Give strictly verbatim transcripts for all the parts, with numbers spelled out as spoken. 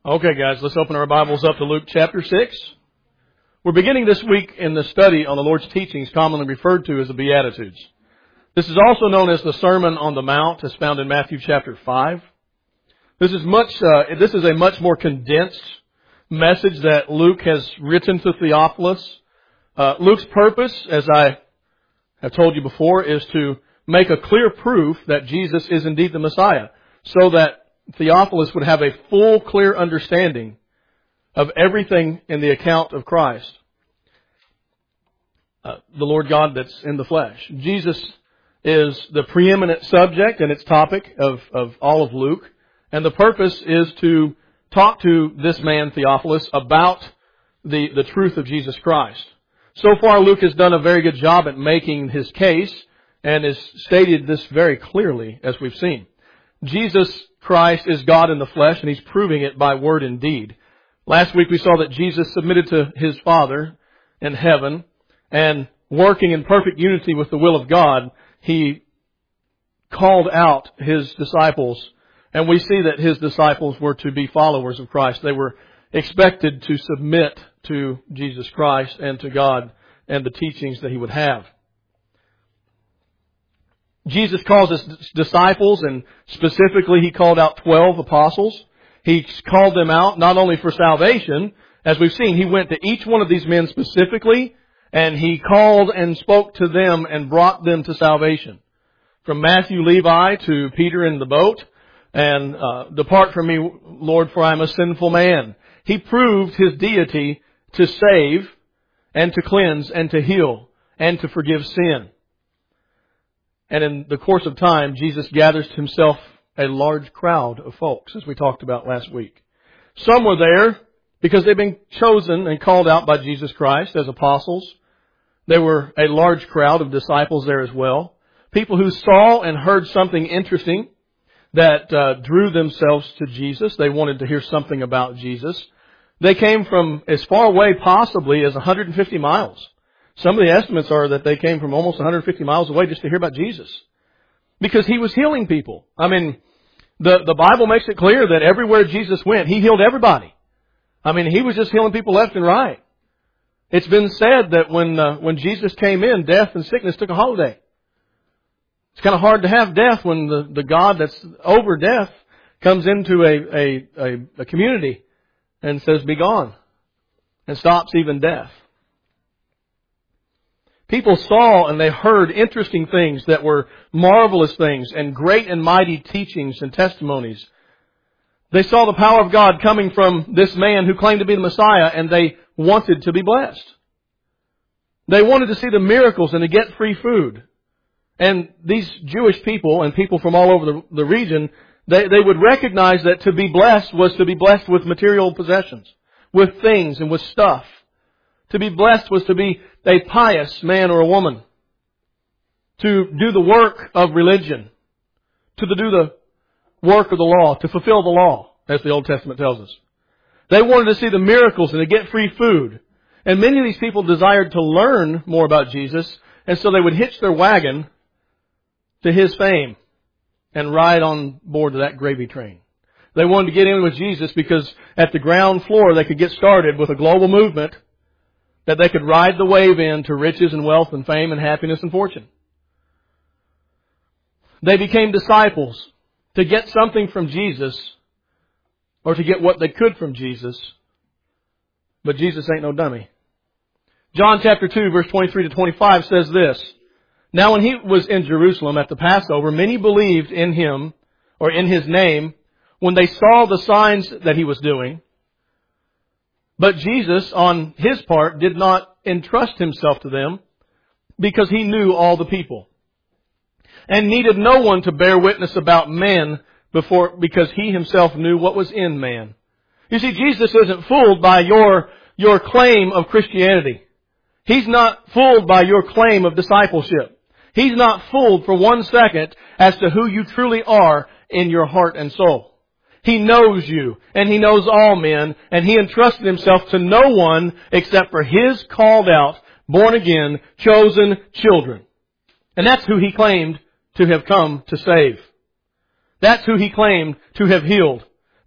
Okay, guys, let's open our Bibles up to Luke chapter six. We're beginning this week in the study on the Lord's teachings, commonly referred to as the Beatitudes. This is also known as the Sermon on the Mount, as found in Matthew chapter five. This is much. Uh, this is a much more condensed message that Luke has written to Theophilus. Uh, Luke's purpose, as I have told you before, is to make a clear proof that Jesus is indeed the Messiah, so that Theophilus would have a full, clear understanding of everything in the account of Christ, uh, the Lord God that's in the flesh. Jesus is the preeminent subject and its topic of, of all of Luke, and the purpose is to talk to this man, Theophilus, about the, the truth of Jesus Christ. So far, Luke has done a very good job at making his case and has stated this very clearly, as we've seen. Jesus Christ is God in the flesh, and He's proving it by word and deed. Last week we saw that Jesus submitted to His Father in heaven, and working in perfect unity with the will of God, He called out His disciples, and we see that His disciples were to be followers of Christ. They were expected to submit to Jesus Christ and to God and the teachings that He would have. Jesus calls His disciples, and specifically He called out twelve apostles. He called them out not only for salvation, as we've seen, He went to each one of these men specifically, and He called and spoke to them and brought them to salvation. From Matthew, Levi to Peter in the boat, and uh, depart from me, Lord, for I am a sinful man. He proved His deity to save and to cleanse and to heal and to forgive sin. And in the course of time, Jesus gathers to Himself a large crowd of folks, as we talked about last week. Some were there because they've been chosen and called out by Jesus Christ as apostles. There were a large crowd of disciples there as well. People who saw and heard something interesting that uh, drew themselves to Jesus. They wanted to hear something about Jesus. They came from as far away possibly as one hundred fifty miles. Some of the estimates are that they came from almost one hundred fifty miles away just to hear about Jesus, because He was healing people. I mean, the, the Bible makes it clear that everywhere Jesus went, He healed everybody. I mean, He was just healing people left and right. It's been said that when uh, when Jesus came in, death and sickness took a holiday. It's kind of hard to have death when the, the God that's over death comes into a, a, a, a community and says, "Be gone," and stops even death. People saw and they heard interesting things that were marvelous things and great and mighty teachings and testimonies. They saw the power of God coming from this man who claimed to be the Messiah, and they wanted to be blessed. They wanted to see the miracles and to get free food. And these Jewish people and people from all over the, the region, they, they would recognize that to be blessed was to be blessed with material possessions, with things and with stuff. To be blessed was to be a pious man or a woman, to do the work of religion, to do the work of the law, to fulfill the law, as the Old Testament tells us. They wanted to see the miracles and to get free food. And many of these people desired to learn more about Jesus, and so they would hitch their wagon to His fame and ride on board of that gravy train. They wanted to get in with Jesus because at the ground floor they could get started with a global movement that they could ride the wave in to riches and wealth and fame and happiness and fortune. They became disciples to get something from Jesus, or to get what they could from Jesus. But Jesus ain't no dummy. John chapter two, verse twenty-three to twenty-five says this: "Now when He was in Jerusalem at the Passover, many believed in Him, or in His name, when they saw the signs that He was doing. But Jesus, on His part, did not entrust Himself to them, because He knew all the people, and needed no one to bear witness about men, before, because He Himself knew what was in man." You see, Jesus isn't fooled by your, your claim of Christianity. He's not fooled by your claim of discipleship. He's not fooled for one second as to who you truly are in your heart and soul. He knows you, and He knows all men, and He entrusted Himself to no one except for His called out, born again, chosen children. And that's who He claimed to have come to save. That's who He claimed to have healed.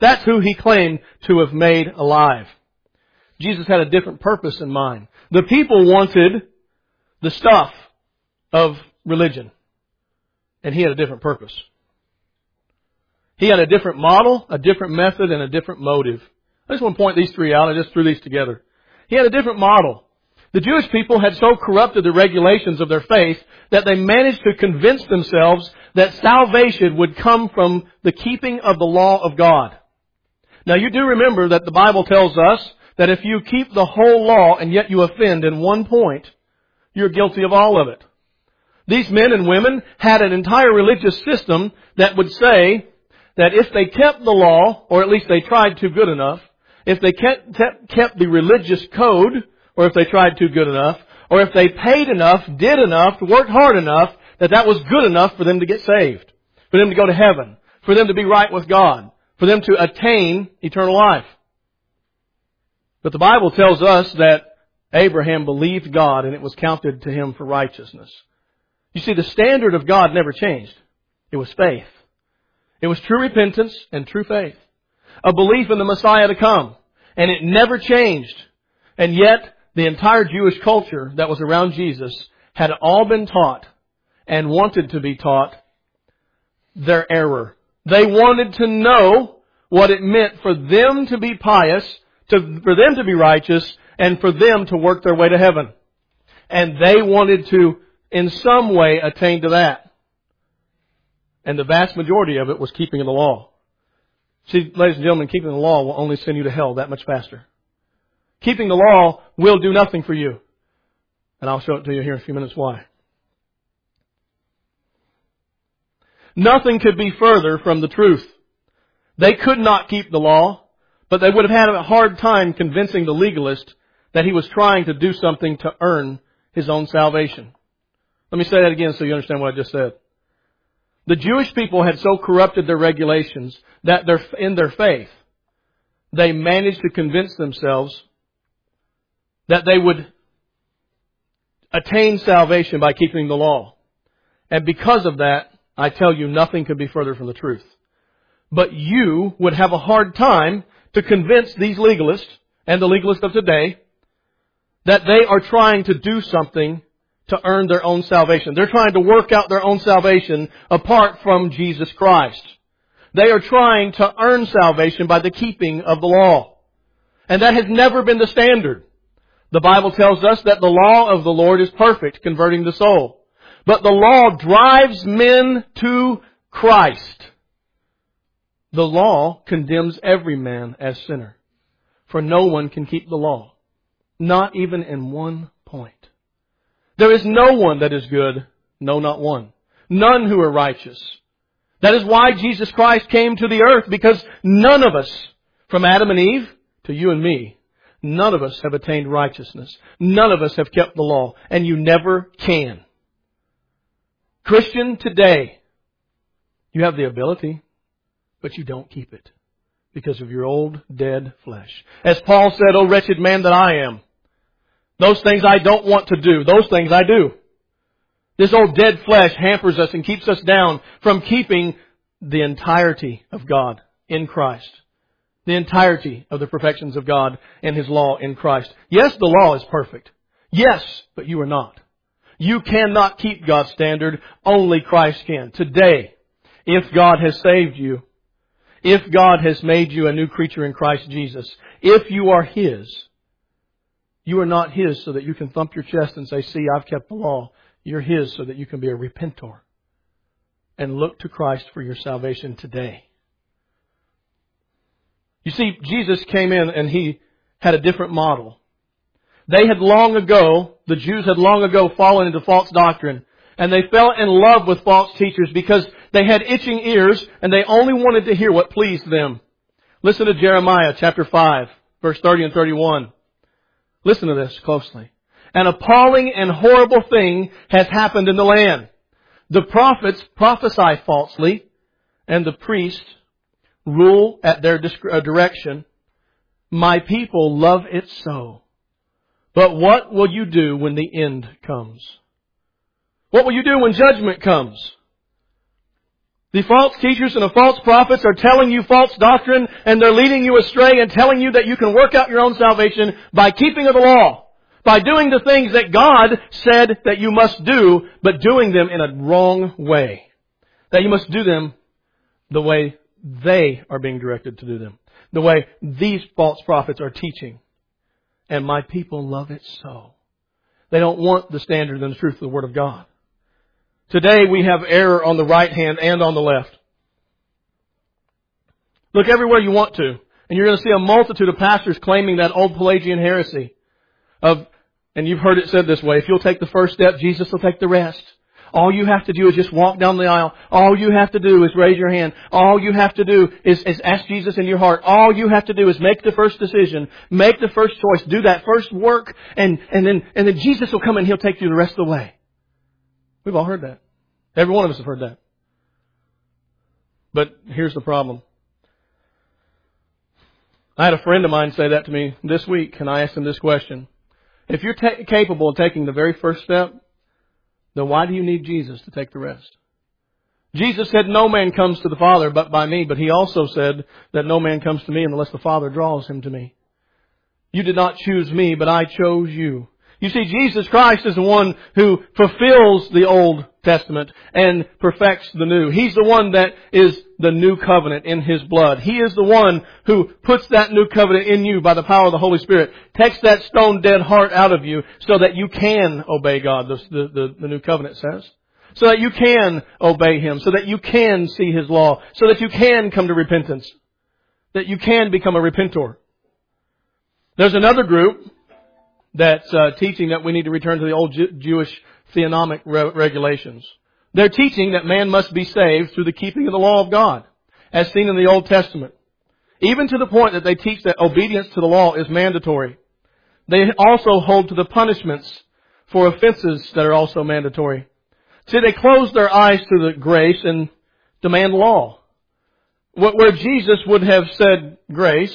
That's who He claimed to have made alive. Jesus had a different purpose in mind. The people wanted the stuff of religion, and He had a different purpose. He had a different model, a different method, and a different motive. I just want to point these three out. I just threw these together. He had a different model. The Jewish people had so corrupted the regulations of their faith that they managed to convince themselves that salvation would come from the keeping of the law of God. Now you do remember that the Bible tells us that if you keep the whole law and yet you offend in one point, you're guilty of all of it. These men and women had an entire religious system that would say that if they kept the law, or at least they tried to good enough, if they kept, kept the religious code, or if they tried to good enough, or if they paid enough, did enough, worked hard enough, that that was good enough for them to get saved, for them to go to heaven, for them to be right with God, for them to attain eternal life. But the Bible tells us that Abraham believed God and it was counted to him for righteousness. You see, the standard of God never changed. It was faith. It was true repentance and true faith. A belief in the Messiah to come. And it never changed. And yet, the entire Jewish culture that was around Jesus had all been taught and wanted to be taught their error. They wanted to know what it meant for them to be pious, to, for them to be righteous, and for them to work their way to heaven. And they wanted to, in some way, attain to that. And the vast majority of it was keeping of the law. See, ladies and gentlemen, keeping the law will only send you to hell that much faster. Keeping the law will do nothing for you. And I'll show it to you here in a few minutes why. Nothing could be further from the truth. They could not keep the law, but they would have had a hard time convincing the legalist that he was trying to do something to earn his own salvation. Let me say that again so you understand what I just said. The Jewish people had so corrupted their regulations that they're, in their faith, they managed to convince themselves that they would attain salvation by keeping the law. And because of that, I tell you, nothing could be further from the truth. But you would have a hard time to convince these legalists and the legalists of today that they are trying to do something to earn their own salvation. They're trying to work out their own salvation apart from Jesus Christ. They are trying to earn salvation by the keeping of the law. And that has never been the standard. The Bible tells us that the law of the Lord is perfect, converting the soul. But the law drives men to Christ. The law condemns every man as sinner. For no one can keep the law. Not even in one point. There is no one that is good, no, not one. None who are righteous. That is why Jesus Christ came to the earth, because none of us, from Adam and Eve to you and me, none of us have attained righteousness. None of us have kept the law, and you never can. Christian, today, you have the ability, but you don't keep it because of your old, dead flesh. As Paul said, "O wretched man that I am, those things I don't want to do, those things I do." This old dead flesh hampers us and keeps us down from keeping the entirety of God in Christ. The entirety of the perfections of God and His law in Christ. Yes, the law is perfect. Yes, but you are not. You cannot keep God's standard. Only Christ can. Today, if God has saved you, if God has made you a new creature in Christ Jesus, if you are His, you are not His so that you can thump your chest and say, "See, I've kept the law." You're His so that you can be a repentor and look to Christ for your salvation today. You see, Jesus came in and He had a different model. They had long ago, the Jews had long ago fallen into false doctrine, and they fell in love with false teachers because they had itching ears and they only wanted to hear what pleased them. Listen to Jeremiah chapter five, verse thirty and thirty-one. Listen to this closely. "An appalling and horrible thing has happened in the land. The prophets prophesy falsely, and the priests rule at their direction. My people love it so. But what will you do when the end comes?" What will you do when judgment comes? The false teachers and the false prophets are telling you false doctrine, and they're leading you astray and telling you that you can work out your own salvation by keeping of the law, by doing the things that God said that you must do, but doing them in a wrong way. That you must do them the way they are being directed to do them. The way these false prophets are teaching. And my people love it so. They don't want the standard and the truth of the Word of God. Today we have error on the right hand and on the left. Look everywhere you want to, and you're going to see a multitude of pastors claiming that old Pelagian heresy of, and you've heard it said this way, if you'll take the first step, Jesus will take the rest. All you have to do is just walk down the aisle. All you have to do is raise your hand. All you have to do is, is ask Jesus in your heart. All you have to do is make the first decision. Make the first choice. Do that first work, and, and then and then Jesus will come and He'll take you the rest of the way. We've all heard that. Every one of us have heard that. But here's the problem. I had a friend of mine say that to me this week, and I asked him this question. If you're ta- capable of taking the very first step, then why do you need Jesus to take the rest? Jesus said, no man comes to the Father but by me, but He also said that no man comes to me unless the Father draws him to me. You did not choose me, but I chose you. You see, Jesus Christ is the one who fulfills the Old Testament and perfects the New. He's the one that is the new covenant in His blood. He is the one who puts that new covenant in you by the power of the Holy Spirit, takes that stone dead heart out of you so that you can obey God, the, the, the new covenant says. So that you can obey Him, so that you can see His law, so that you can come to repentance, that you can become a repentor. There's another group that's uh, teaching that we need to return to the old Jew- Jewish theonomic re- regulations. They're teaching that man must be saved through the keeping of the law of God, as seen in the Old Testament. Even to the point that they teach that obedience to the law is mandatory. They also hold to the punishments for offenses that are also mandatory. See, they close their eyes to the grace and demand law. Where Jesus would have said grace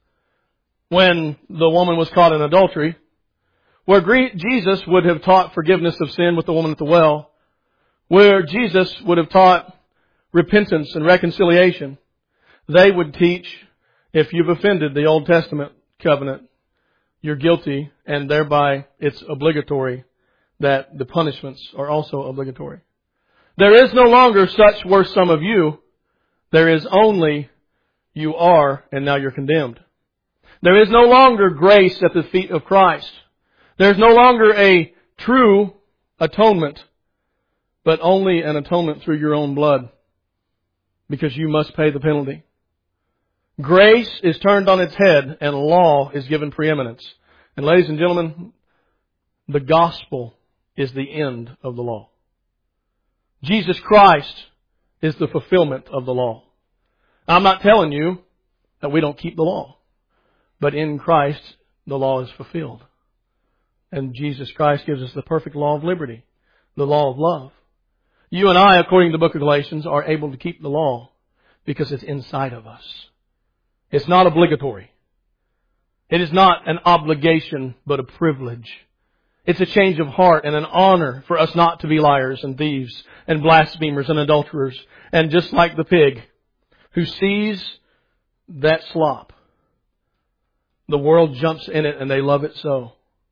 when the woman was caught in adultery, where Jesus would have taught forgiveness of sin with the woman at the well, where Jesus would have taught repentance and reconciliation, they would teach, if you've offended the Old Testament covenant, you're guilty, and thereby it's obligatory that the punishments are also obligatory. There is no longer such were some of you. There is only you are, and now you're condemned. There is no longer grace at the feet of Christ. There's no longer a true atonement, but only an atonement through your own blood, because you must pay the penalty. Grace is turned on its head, and law is given preeminence. And ladies and gentlemen, the gospel is the end of the law. Jesus Christ is the fulfillment of the law. I'm not telling you that we don't keep the law, but in Christ the law is fulfilled. And Jesus Christ gives us the perfect law of liberty, the law of love. You and I, according to the book of Galatians, are able to keep the law because it's inside of us. It's not obligatory. It is not an obligation, but a privilege. It's a change of heart and an honor for us not to be liars and thieves and blasphemers and adulterers. And just like the pig who sees that slop, the world jumps in it and they love it so.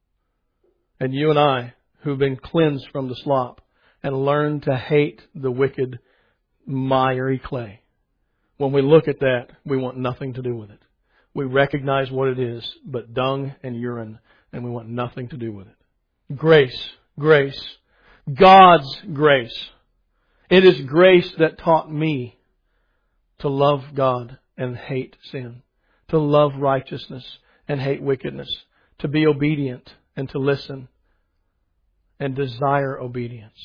And you and I, who've been cleansed from the slop and learned to hate the wicked, miry clay, when we look at that, we want nothing to do with it. We recognize what it is, but dung and urine, and we want nothing to do with it. Grace, grace, God's grace. It is grace that taught me to love God and hate sin, to love righteousness and hate wickedness, to be obedient and to listen and desire obedience.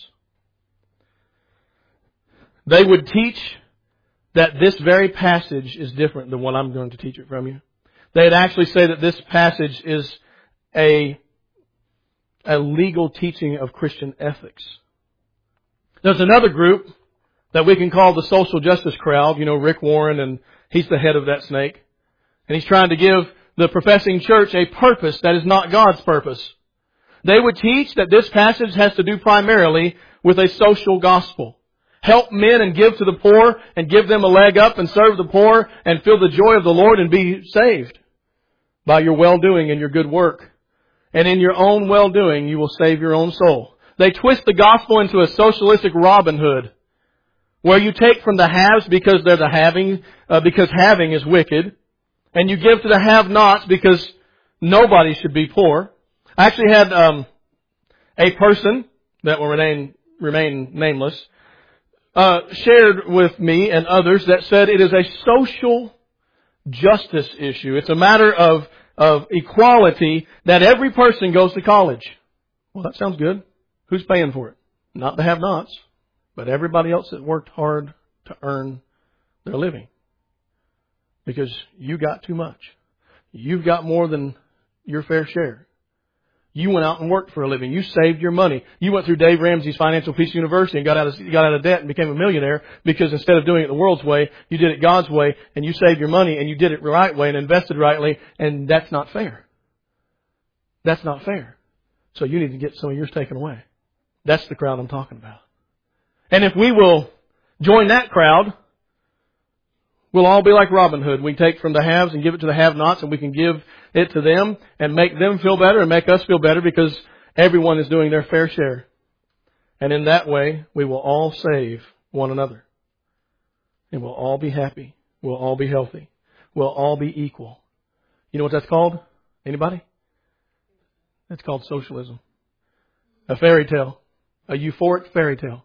They would teach that this very passage is different than what I'm going to teach it from you. They'd actually say that this passage is a, a legal teaching of Christian ethics. There's another group that we can call the social justice crowd. You know, Rick Warren, and he's the head of that snake. And he's trying to give the professing church a purpose that is not God's purpose. They would teach that this passage has to do primarily with a social gospel. Help men and give to the poor and give them a leg up and serve the poor and feel the joy of the Lord and be saved by your well-doing and your good work. And in your own well-doing, you will save your own soul. They twist the gospel into a socialistic Robin Hood, where you take from the haves because they're the having, uh, because having is wicked, and you give to the have-nots because nobody should be poor. I actually had um, a person that will remain remain nameless uh, shared with me and others that said it is a social justice issue. It's a matter of of equality that every person goes to college. Well, that sounds good. Who's paying for it? Not the have-nots, but everybody else that worked hard to earn their living. Because you got too much. You've got more than your fair share. You went out and worked for a living. You saved your money. You went through Dave Ramsey's Financial Peace University and got out of, got out of debt and became a millionaire because instead of doing it the world's way, you did it God's way and you saved your money and you did it the right way and invested rightly, and that's not fair. That's not fair. So you need to get some of yours taken away. That's the crowd I'm talking about. And if we will join that crowd, we'll all be like Robin Hood. We take from the haves and give it to the have-nots, and we can give it to them and make them feel better and make us feel better because everyone is doing their fair share. And in that way, we will all save one another. And we'll all be happy. We'll all be healthy. We'll all be equal. You know what that's called? Anybody? It's called socialism. A fairy tale. A euphoric fairy tale.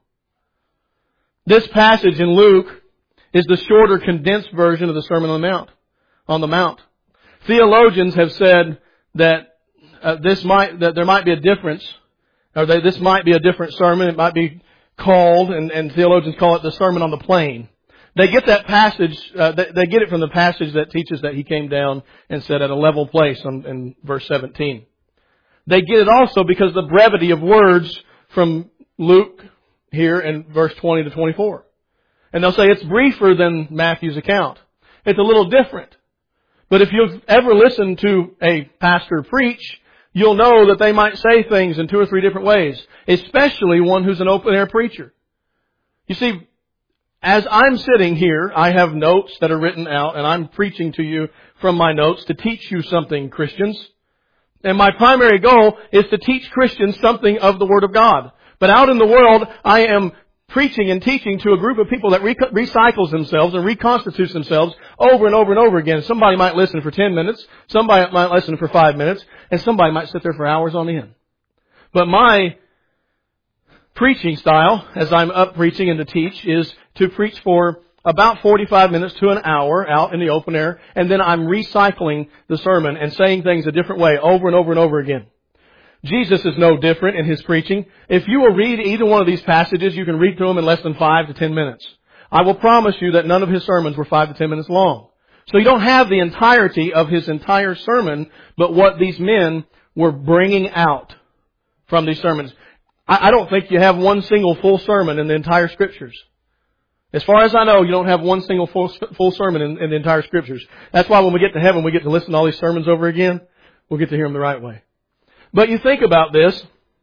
This passage in Luke is the shorter, condensed version of the Sermon on the Mount. On the Mount. Theologians have said that uh, this might that there might be a difference, or that this might be a different sermon. It might be called, and, and theologians call it the Sermon on the Plain. They get that passage. Uh, they, they get it from the passage that teaches that He came down and sat at a level place on, in verse seventeen. They get it also because of the brevity of words from Luke here in verse twenty to twenty-four. And they'll say it's briefer than Matthew's account. It's a little different. But if you've ever listened to a pastor preach, you'll know that they might say things in two or three different ways, especially one who's an open-air preacher. You see, as I'm sitting here, I have notes that are written out, and I'm preaching to you from my notes to teach you something, Christians. And my primary goal is to teach Christians something of the Word of God. But out in the world, I am preaching and teaching to a group of people that re- recycles themselves and reconstitutes themselves over and over and over again. Somebody might listen for ten minutes, somebody might listen for five minutes, and somebody might sit there for hours on end. But my preaching style, as I'm up preaching and to teach, is to preach for about forty-five minutes to an hour out in the open air, and then I'm recycling the sermon and saying things a different way over and over and over again. Jesus is no different in His preaching. If you will read either one of these passages, you can read through them in less than five to ten minutes. I will promise you that none of His sermons were five to ten minutes long. So you don't have the entirety of His entire sermon, but what these men were bringing out from these sermons. I don't think you have one single full sermon in the entire Scriptures. As far as I know, you don't have one single full, full sermon in, in the entire Scriptures. That's why when we get to heaven, we get to listen to all these sermons over again. We'll get to hear them the right way. But you think about this.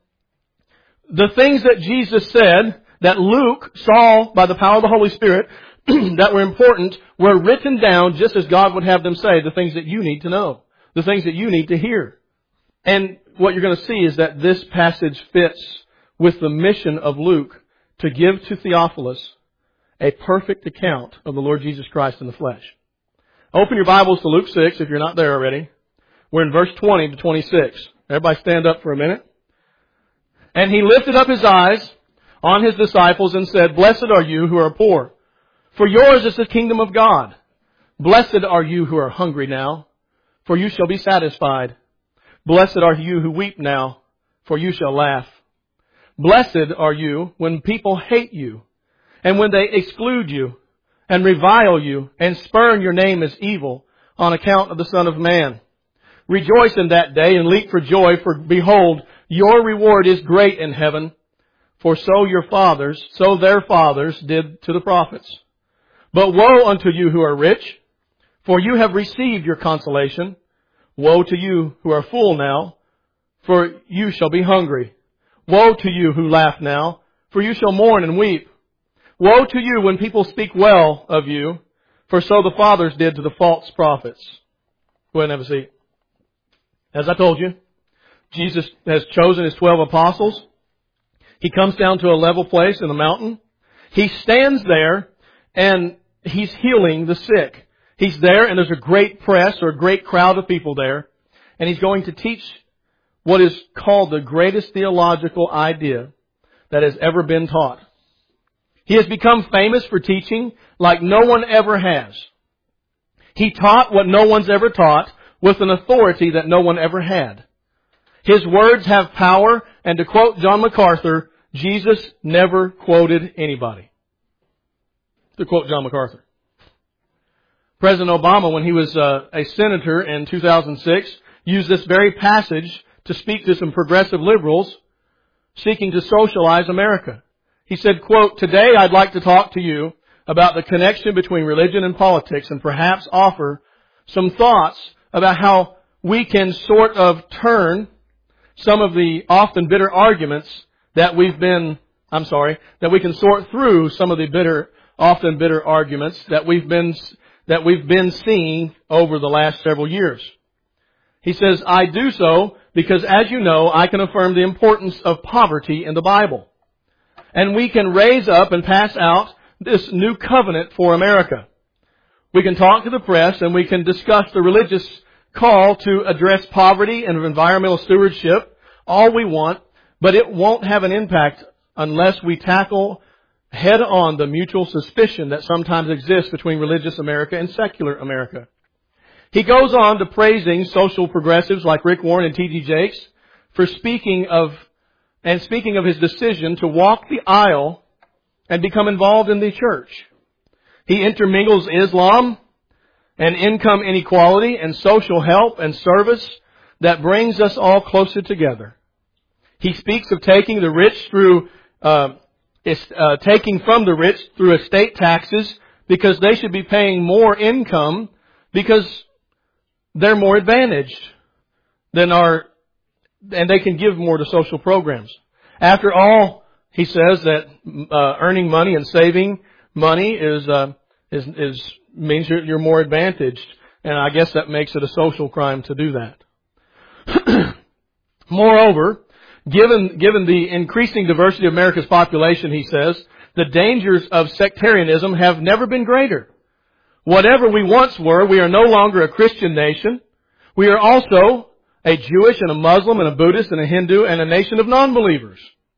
The things that Jesus said that Luke saw by the power of the Holy Spirit that were important were written down just as God would have them say, the things that you need to know, the things that you need to hear. And what you're going to see is that this passage fits with the mission of Luke to give to Theophilus a perfect account of the Lord Jesus Christ in the flesh. Open your Bibles to Luke six if you're not there already. We're in verse twenty to twenty-six. Everybody stand up for a minute. And He lifted up His eyes on His disciples and said, Blessed are you who are poor, for yours is the kingdom of God. Blessed are you who are hungry now, for you shall be satisfied. Blessed are you who weep now, for you shall laugh. Blessed are you when people hate you, and when they exclude you, and revile you, and spurn your name as evil on account of the Son of Man. Rejoice in that day and leap for joy, for behold, your reward is great in heaven. For so your fathers, so their fathers did to the prophets. But woe unto you who are rich, for you have received your consolation. Woe to you who are full now, for you shall be hungry. Woe to you who laugh now, for you shall mourn and weep. Woe to you when people speak well of you, for so the fathers did to the false prophets. Go ahead and have a seat. As I told you, Jesus has chosen His twelve apostles. He comes down to a level place in the mountain. He stands there and He's healing the sick. He's there and there's a great press or a great crowd of people there. And He's going to teach what is called the greatest theological idea that has ever been taught. He has become famous for teaching like no one ever has. He taught what no one's ever taught with an authority that no one ever had. His words have power, and to quote John MacArthur, Jesus never quoted anybody. To quote John MacArthur. President Obama, when he was uh, a senator in two thousand six, used this very passage to speak to some progressive liberals seeking to socialize America. He said, quote, "Today I'd like to talk to you about the connection between religion and politics and perhaps offer some thoughts about how we can sort of turn some of the often bitter arguments that we've been, I'm sorry, that we can sort through some of the bitter, often bitter arguments that we've been, that we've been seeing over the last several years." He says, "I do so because, as you know, I can affirm the importance of poverty in the Bible. And we can raise up and pass out this new covenant for America. We can talk to the press and we can discuss the religious call to address poverty and environmental stewardship all we want, but it won't have an impact unless we tackle head on the mutual suspicion that sometimes exists between religious America and secular America." He goes on to praising social progressives like Rick Warren and T D Jakes for speaking of, and speaking of his decision to walk the aisle and become involved in the church. He intermingles Islam and income inequality and social help and service that brings us all closer together. He speaks of taking the rich through, uh, uh, taking from the rich through estate taxes because they should be paying more income because they're more advantaged than our, and they can give more to social programs. After all, he says that uh, earning money and saving money is uh, is is means you're, you're more advantaged, and I guess that makes it a social crime to do that. Moreover, given given the increasing diversity of America's population, he says, the dangers of sectarianism have never been greater. Whatever we once were, we are no longer a Christian nation. We are also a Jewish and a Muslim and a Buddhist and a Hindu and a nation of non-believers.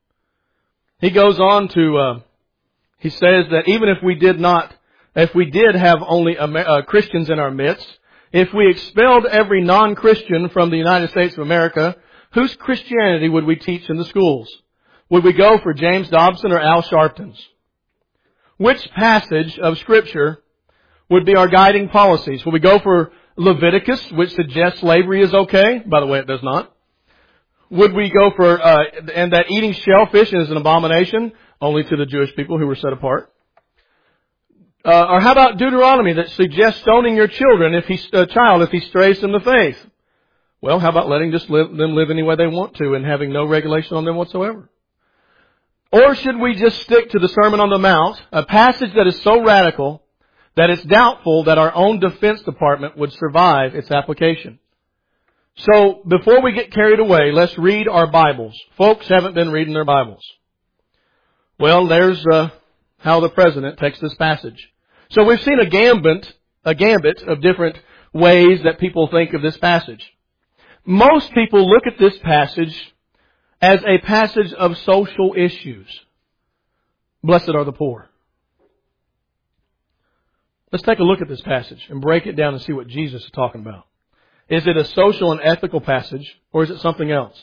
He goes on to, uh, he says that even if we did not, if we did have only uh, Christians in our midst, if we expelled every non-Christian from the United States of America, whose Christianity would we teach in the schools? Would we go for James Dobson or Al Sharpton's? Which passage of Scripture would be our guiding policies? Will we go for Leviticus, which suggests slavery is okay? By the way, it does not. Would we go for, uh, and that eating shellfish is an abomination, only to the Jewish people who were set apart? Uh, or how about Deuteronomy that suggests stoning your children if he, a child if he strays from the faith? Well, how about letting just live, them live any way they want to and having no regulation on them whatsoever? Or should we just stick to the Sermon on the Mount, a passage that is so radical that it's doubtful that our own Defense Department would survive its application? So, before we get carried away, let's read our Bibles. Folks haven't been reading their Bibles. Well, there's uh, how the President takes this passage. So we've seen a gambit, a gambit of different ways that people think of this passage. Most people look at this passage as a passage of social issues. Blessed are the poor. Let's take a look at this passage and break it down and see what Jesus is talking about. Is it a social and ethical passage, or is it something else?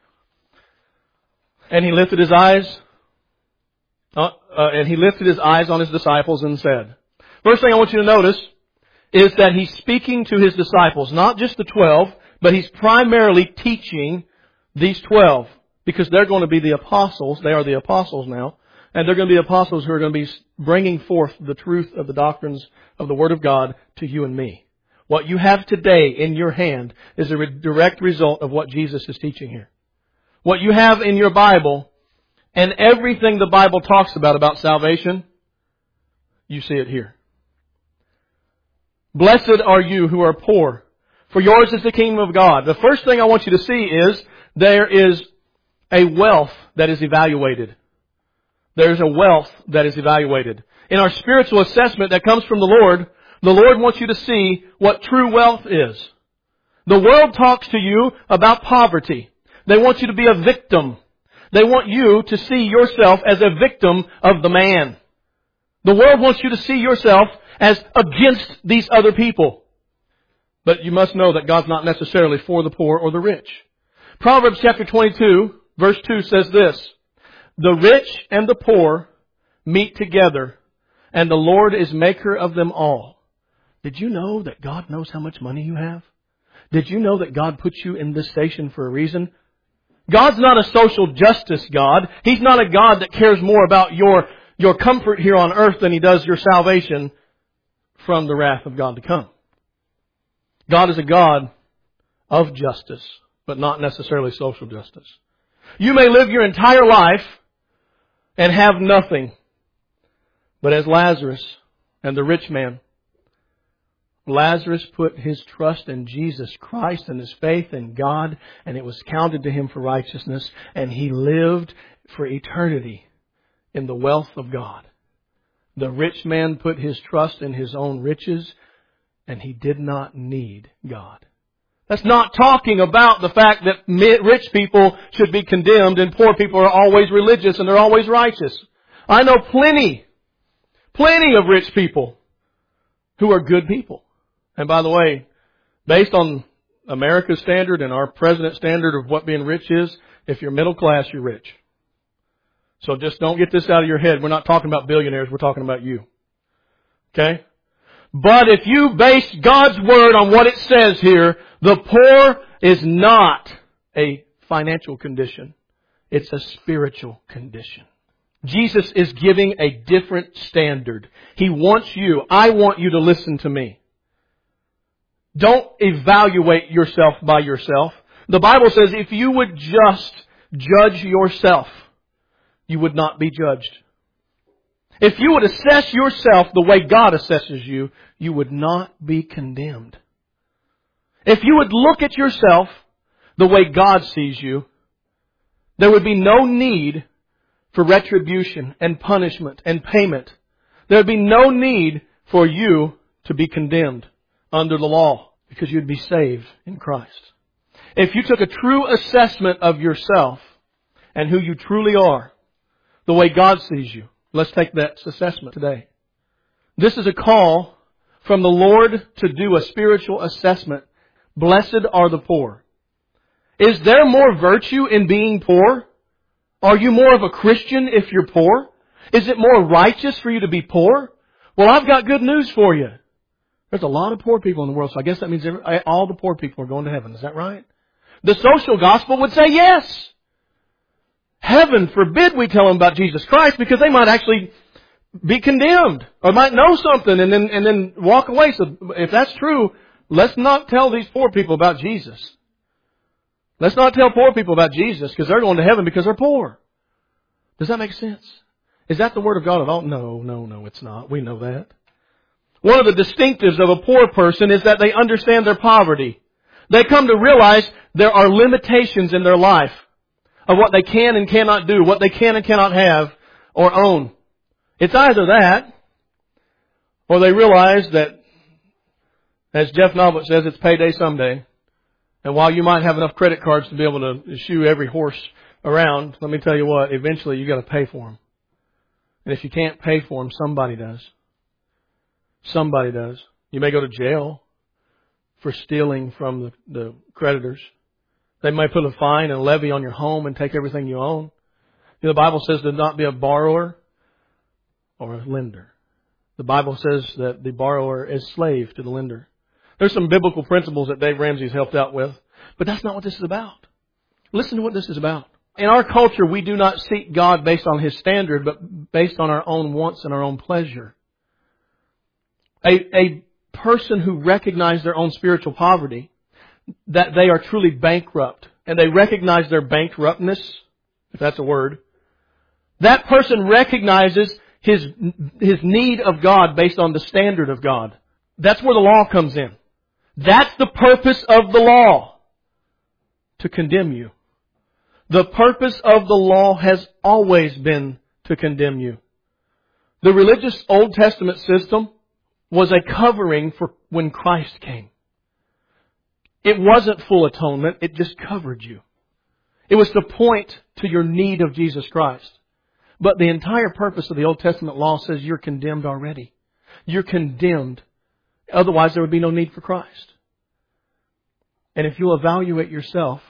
And he lifted his eyes, uh, uh, and he lifted his eyes on his disciples and said, first thing I want you to notice is that he's speaking to his disciples, not just the twelve, but he's primarily teaching these twelve, because they're going to be the apostles. They are the apostles now. And they're going to be apostles who are going to be bringing forth the truth of the doctrines of the Word of God to you and me. What you have today in your hand is a direct result of what Jesus is teaching here. What you have in your Bible and everything the Bible talks about about salvation you see it here. Blessed are you who are poor, for yours is the kingdom of God. The first thing I want you to see is there is a wealth that is evaluated. There's a wealth that is evaluated. In our spiritual assessment that comes from the Lord, the Lord wants you to see what true wealth is. The world talks to you about poverty. They want you to be a victim. They want you to see yourself as a victim of the man. The world wants you to see yourself as against these other people. But you must know that God's not necessarily for the poor or the rich. Proverbs chapter twenty-two, verse two says this, "The rich and the poor meet together, and the Lord is maker of them all." Did you know that God knows how much money you have? Did you know that God put you in this station for a reason? God's not a social justice God. He's not a God that cares more about your, your comfort here on earth than He does your salvation from the wrath of God to come. God is a God of justice, but not necessarily social justice. You may live your entire life and have nothing. But as Lazarus and the rich man, Lazarus put his trust in Jesus Christ and his faith in God, and it was counted to him for righteousness, and he lived for eternity in the wealth of God. The rich man put his trust in his own riches, and he did not need God. That's not talking about the fact that rich people should be condemned and poor people are always religious and they're always righteous. I know plenty, plenty of rich people who are good people. And by the way, based on America's standard and our president's standard of what being rich is, if you're middle class, you're rich. So just don't get this out of your head. We're not talking about billionaires. We're talking about you. Okay? But if you base God's Word on what it says here, the poor is not a financial condition. It's a spiritual condition. Jesus is giving a different standard. He wants you, I want you to listen to me. Don't evaluate yourself by yourself. The Bible says if you would just judge yourself, you would not be judged. If you would assess yourself the way God assesses you, you would not be condemned. If you would look at yourself the way God sees you, there would be no need for retribution and punishment and payment. There would be no need for you to be condemned under the law because you'd be saved in Christ. If you took a true assessment of yourself and who you truly are, the way God sees you, let's take that assessment today. This is a call from the Lord to do a spiritual assessment. Blessed are the poor. Is there more virtue in being poor? Are you more of a Christian if you're poor? Is it more righteous for you to be poor? Well, I've got good news for you. There's a lot of poor people in the world, so I guess that means every, all the poor people are going to heaven. Is that right? The social gospel would say yes. Heaven forbid we tell them about Jesus Christ because they might actually be condemned or might know something and then and then walk away. So if that's true, let's not tell these poor people about Jesus. Let's not tell poor people about Jesus because they're going to heaven because they're poor. Does that make sense? Is that the Word of God at all? No, no, no, it's not. We know that. One of the distinctives of a poor person is that they understand their poverty. They come to realize there are limitations in their life of what they can and cannot do, what they can and cannot have or own. It's either that, or they realize that, as Jeff Nobbett says, it's payday someday. And while you might have enough credit cards to be able to shoe every horse around, let me tell you what, eventually you got to pay for them. And if you can't pay for them, somebody does. Somebody does. You may go to jail for stealing from the, the creditors. They may put a fine and levy on your home and take everything you own. The Bible says to not be a borrower or a lender. The Bible says that the borrower is slave to the lender. There's some biblical principles that Dave Ramsey's helped out with, but that's not what this is about. Listen to what this is about. In our culture, we do not seek God based on His standard, but based on our own wants and our own pleasure. A, a person who recognizes their own spiritual poverty, that they are truly bankrupt, and they recognize their bankruptness, if that's a word, that person recognizes his, his need of God based on the standard of God. That's where the law comes in. That's the purpose of the law. To condemn you. The purpose of the law has always been to condemn you. The religious Old Testament system was a covering for when Christ came. It wasn't full atonement, it just covered you. It was to point to your need of Jesus Christ. But the entire purpose of the Old Testament law says you're condemned already. You're condemned. Otherwise there would be no need for Christ. And if you'll evaluate yourself,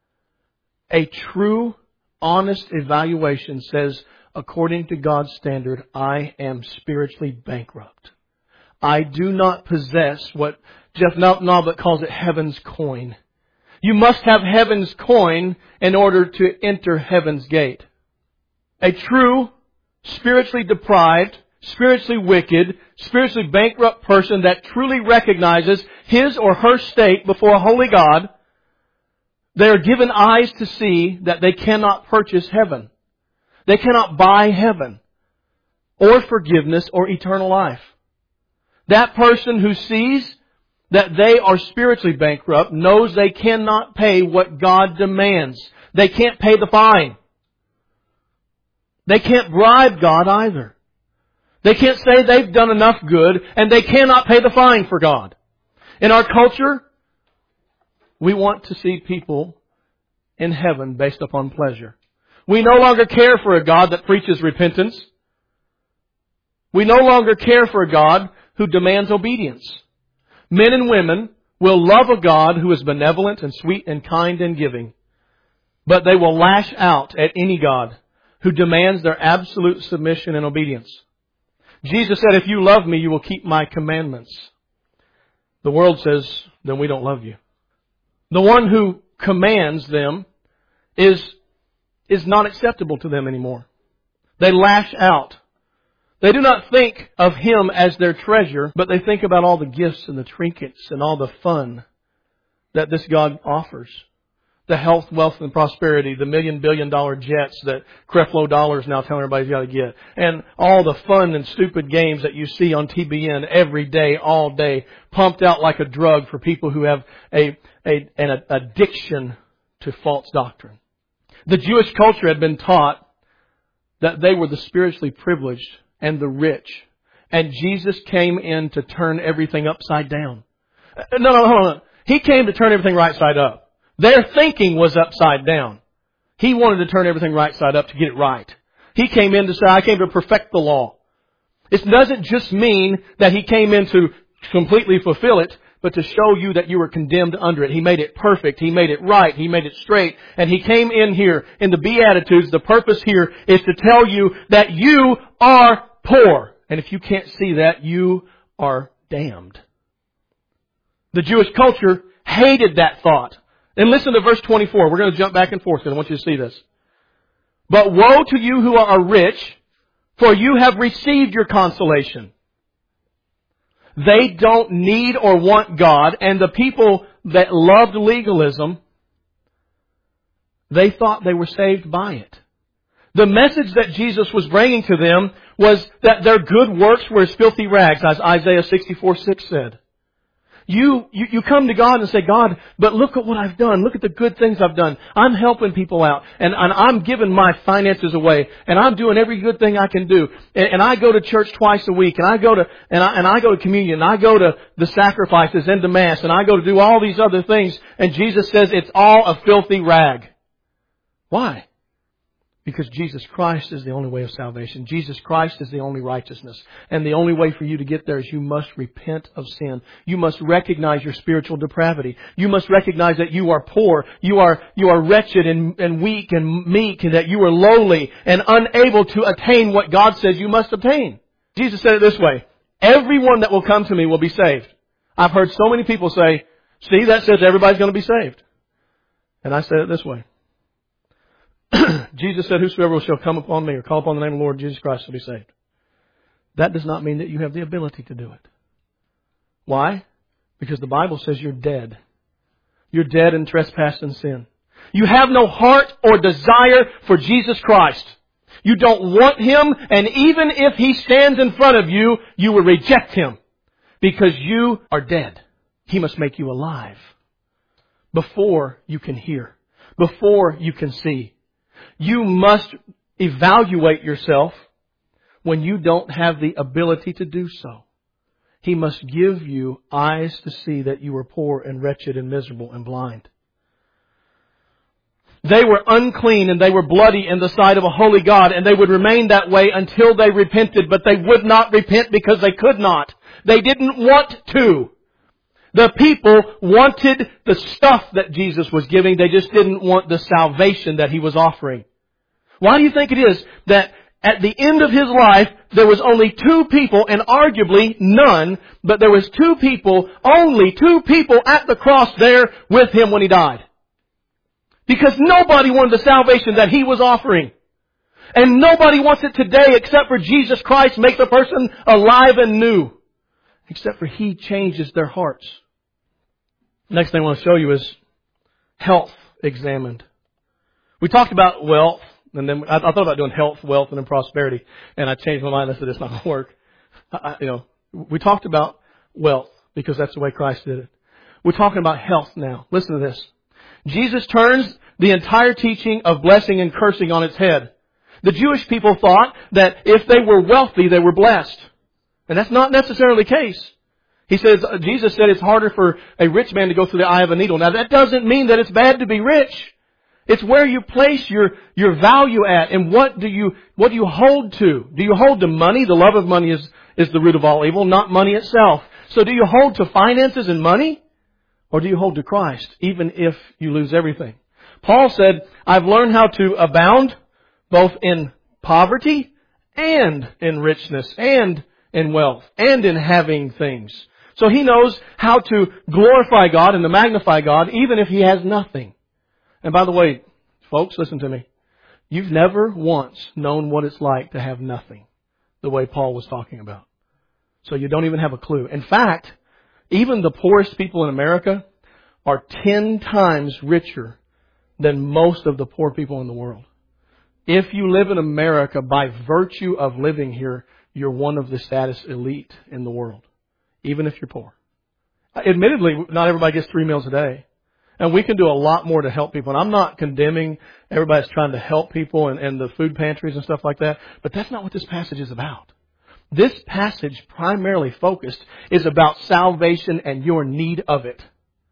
a true, honest evaluation says, according to God's standard, I am spiritually bankrupt. I do not possess what Jeff Noblet calls it heaven's coin. You must have heaven's coin in order to enter heaven's gate. A true, spiritually deprived, spiritually wicked, spiritually bankrupt person that truly recognizes his or her state before a holy God, they are given eyes to see that they cannot purchase heaven. They cannot buy heaven, or forgiveness, or eternal life. That person who sees that they are spiritually bankrupt knows they cannot pay what God demands. They can't pay the fine. They can't bribe God either. They can't say they've done enough good, and they cannot pay the fine for God. In our culture, we want to see people in heaven based upon pleasure. We no longer care for a God that preaches repentance. We no longer care for a God who demands obedience. Men and women will love a God who is benevolent and sweet and kind and giving. But they will lash out at any God who demands their absolute submission and obedience. Jesus said, if you love me, you will keep my commandments. The world says, then we don't love you. The one who commands them is, is not acceptable to them anymore. They lash out. They do not think of Him as their treasure, but they think about all the gifts and the trinkets and all the fun that this God offers. The health, wealth, and prosperity, the million, billion dollar jets that Creflo Dollar is now telling everybody he's got to get. And all the fun and stupid games that you see on T B N every day, all day, pumped out like a drug for people who have a, a an addiction to false doctrine. The Jewish culture had been taught that they were the spiritually privileged and the rich. And Jesus came in to turn everything upside down. No, no, hold on. He came to turn everything right side up. Their thinking was upside down. He wanted to turn everything right side up to get it right. He came in to say, I came to perfect the law. It doesn't just mean that He came in to completely fulfill it, but to show you that you were condemned under it. He made it perfect. He made it right. He made it straight. And He came in here in the Beatitudes. The purpose here is to tell you that you are poor. And if you can't see that, you are damned. The Jewish culture hated that thought. And listen to verse twenty-four. We're going to jump back and forth because I want you to see this. But woe to you who are rich, for you have received your consolation. They don't need or want God, and the people that loved legalism, they thought they were saved by it. The message that Jesus was bringing to them was that their good works were as filthy rags, as Isaiah sixty-four six said. You, you, you come to God and say, God, but look at what I've done. Look at the good things I've done. I'm helping people out. And, and I'm giving my finances away. And I'm doing every good thing I can do. And, and I go to church twice a week. And I go to, and I, and I go to communion. And I go to the sacrifices and to Mass. And I go to do all these other things. And Jesus says it's all a filthy rag. Why? Because Jesus Christ is the only way of salvation. Jesus Christ is the only righteousness. And the only way for you to get there is you must repent of sin. You must recognize your spiritual depravity. You must recognize that you are poor. You are, you are wretched and, and weak and meek, and that you are lowly and unable to attain what God says you must obtain. Jesus said it this way, everyone that will come to me will be saved. I've heard so many people say, see, that says everybody's going to be saved. And I said it this way. Jesus said, whosoever shall come upon me or call upon the name of the Lord Jesus Christ shall be saved. That does not mean that you have the ability to do it. Why? Because the Bible says you're dead. You're dead in trespass and sin. You have no heart or desire for Jesus Christ. You don't want Him, and even if He stands in front of you, you will reject Him because you are dead. He must make you alive before you can hear, before you can see. You must evaluate yourself when you don't have the ability to do so. He must give you eyes to see that you are poor and wretched and miserable and blind. They were unclean and they were bloody in the sight of a holy God, and they would remain that way until they repented, but they would not repent because they could not. They didn't want to. The people wanted the stuff that Jesus was giving. They just didn't want the salvation that He was offering. Why do you think it is that at the end of His life, there was only two people, and arguably none, but there was two people, only two people at the cross there with Him when He died? Because nobody wanted the salvation that He was offering. And nobody wants it today except for Jesus Christ makes a person alive and new. Except for He changes their hearts. Next thing I want to show you is health examined. We talked about wealth, and then I, I thought about doing health, wealth, and then prosperity. And I changed my mind. I said it's not going to work. I, you know, we talked about wealth because that's the way Christ did it. We're talking about health now. Listen to this. Jesus turns the entire teaching of blessing and cursing on its head. The Jewish people thought that if they were wealthy, they were blessed. And that's not necessarily the case. He says, Jesus said it's harder for a rich man to go through the eye of a needle. Now that doesn't mean that it's bad to be rich. It's where you place your, your value at, and what do you, what do you hold to? Do you hold to money? The love of money is, is the root of all evil, not money itself. So do you hold to finances and money? Or do you hold to Christ, even if you lose everything? Paul said, I've learned how to abound both in poverty and in richness and in wealth and in having things. So he knows how to glorify God and to magnify God, even if he has nothing. And by the way, folks, listen to me. You've never once known what it's like to have nothing, the way Paul was talking about. So you don't even have a clue. In fact, even the poorest people in America are ten times richer than most of the poor people in the world. If you live in America by virtue of living here, you're one of the status elite in the world, even if you're poor. Admittedly, not everybody gets three meals a day. And we can do a lot more to help people. And I'm not condemning everybody that's trying to help people and, and the food pantries and stuff like that. But that's not what this passage is about. This passage, primarily focused, is about salvation and your need of it.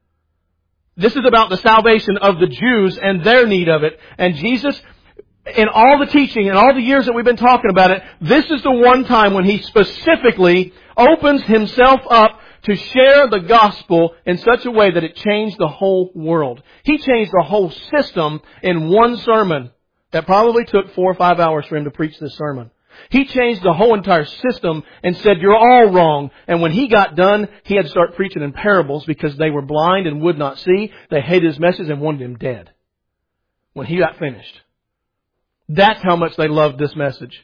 This is about the salvation of the Jews and their need of it. And Jesus, in all the teaching and all the years that we've been talking about it, this is the one time when He specifically opens Himself up to share the gospel in such a way that it changed the whole world. He changed the whole system in one sermon that probably took four or five hours for Him to preach this sermon. He changed the whole entire system and said, you're all wrong. And when He got done, He had to start preaching in parables because they were blind and would not see. They hated His message and wanted Him dead when He got finished. That's how much they loved this message.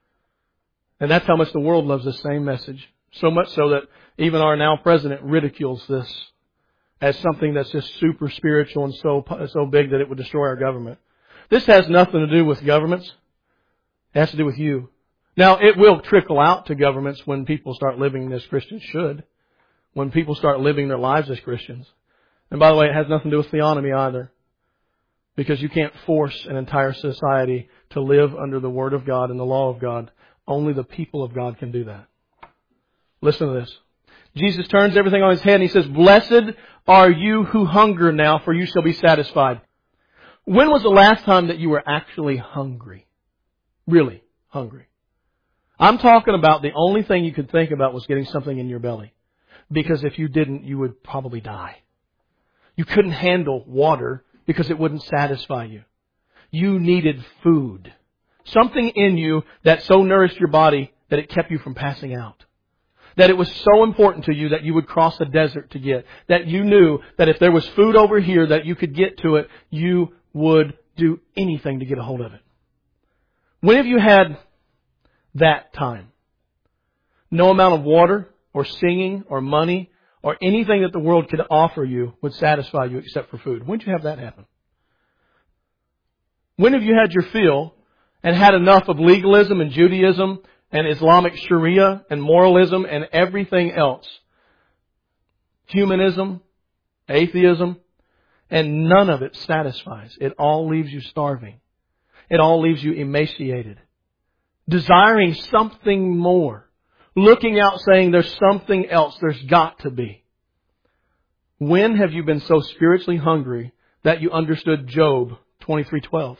And that's how much the world loves the same message. So much so that even our now president ridicules this as something that's just super spiritual and so so big that it would destroy our government. This has nothing to do with governments. It has to do with you. Now, it will trickle out to governments when people start living as Christians should. When people start living their lives as Christians. And by the way, it has nothing to do with theonomy either. Because you can't force an entire society to live under the Word of God and the law of God. Only the people of God can do that. Listen to this. Jesus turns everything on His head and He says, blessed are you who hunger now, for you shall be satisfied. When was the last time that you were actually hungry? Really hungry? I'm talking about the only thing you could think about was getting something in your belly. Because if you didn't, you would probably die. You couldn't handle water because it wouldn't satisfy you. You needed food. Something in you that so nourished your body that it kept you from passing out. That it was so important to you that you would cross the desert to get. That you knew that if there was food over here that you could get to it, you would do anything to get a hold of it. When have you had that time? No amount of water or singing or money or anything that the world could offer you would satisfy you except for food. When did you have that happen? When have you had your fill and had enough of legalism and Judaism and Islamic Sharia and moralism and everything else. Humanism, atheism, and none of it satisfies. It all leaves you starving. It all leaves you emaciated. Desiring something more. Looking out saying there's something else. There's got to be. When have you been so spiritually hungry that you understood Job twenty-three twelve?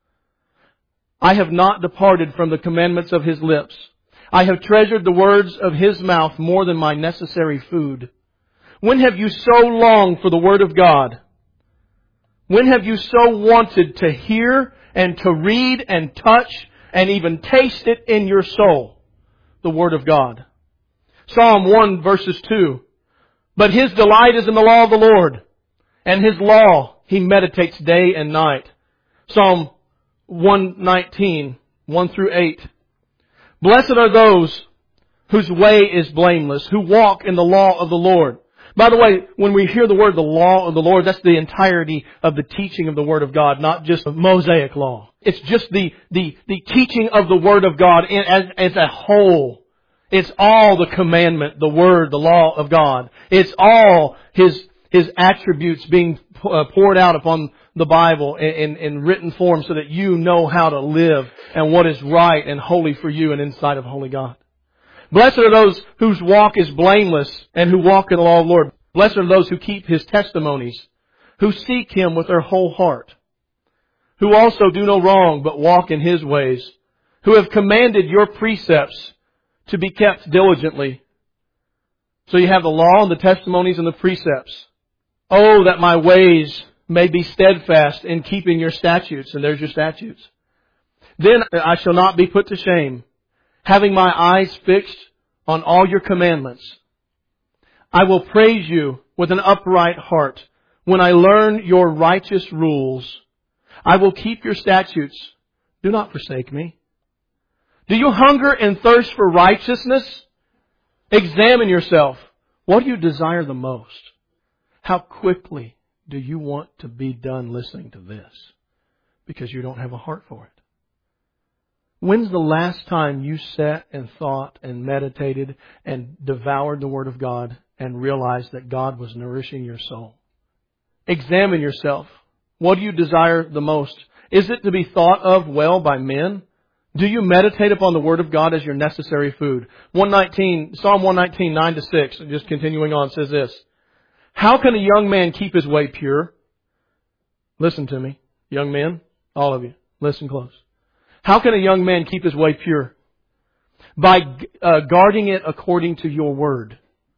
I have not departed from the commandments of His lips. I have treasured the words of His mouth more than my necessary food. When have you so longed for the Word of God? When have you so wanted to hear and to read and touch and even taste it in your soul? The Word of God. Psalm one verses two. But His delight is in the law of the Lord, and His law He meditates day and night. Psalm one nineteen, one through eight. Blessed are those whose way is blameless, who walk in the law of the Lord. By the way, when we hear the word the law of the Lord, that's the entirety of the teaching of the Word of God, not just the Mosaic law. It's just the, the, the teaching of the Word of God in, as, as a whole. It's all the commandment, the Word, the law of God. It's all His, His attributes being poured out upon the Bible in, in, in written form so that you know how to live and what is right and holy for you and inside of holy God. Blessed are those whose walk is blameless and who walk in the law of the Lord. Blessed are those who keep His testimonies, who seek Him with their whole heart, who also do no wrong but walk in His ways, who have commanded your precepts to be kept diligently. So you have the law and the testimonies and the precepts. Oh, that my ways may be steadfast in keeping your statutes. And there's your statutes. Then I shall not be put to shame, having my eyes fixed on all your commandments. I will praise you with an upright heart when I learn your righteous rules. I will keep your statutes. Do not forsake me. Do you hunger and thirst for righteousness? Examine yourself. What do you desire the most? How quickly do you want to be done listening to this? Because you don't have a heart for it. When's the last time you sat and thought and meditated and devoured the Word of God and realized that God was nourishing your soul? Examine yourself. What do you desire the most? Is it to be thought of well by men? Do you meditate upon the Word of God as your necessary food? one nineteen, Psalm one nineteen, nine to six, just continuing on, says this. How can a young man keep his way pure? Listen to me, young men, all of you, listen close. How can a young man keep his way pure? By uh, guarding it according to your Word.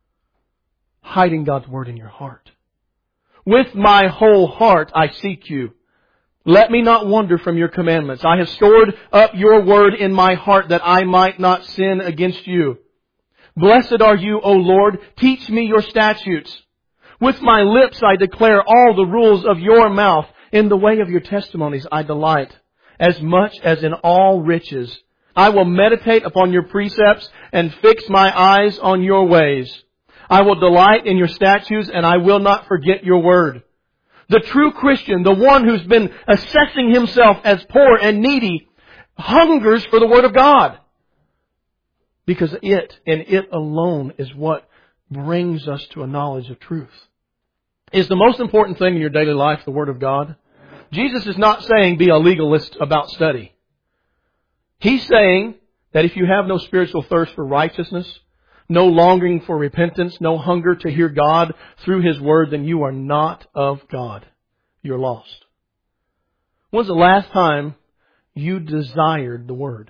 Hiding God's Word in your heart. With my whole heart I seek you. Let me not wander from your commandments. I have stored up your Word in my heart that I might not sin against you. Blessed are you, O Lord. Teach me your statutes. With my lips I declare all the rules of your mouth. In the way of your testimonies I delight, as much as in all riches. I will meditate upon your precepts and fix my eyes on your ways. I will delight in your statutes and I will not forget your word. The true Christian, the one who's been assessing himself as poor and needy, hungers for the Word of God. Because it and it alone is what brings us to a knowledge of truth. Is the most important thing in your daily life the Word of God? Jesus is not saying be a legalist about study. He's saying that if you have no spiritual thirst for righteousness, no longing for repentance, no hunger to hear God through His Word, then you are not of God. You're lost. When's the last time you desired the Word?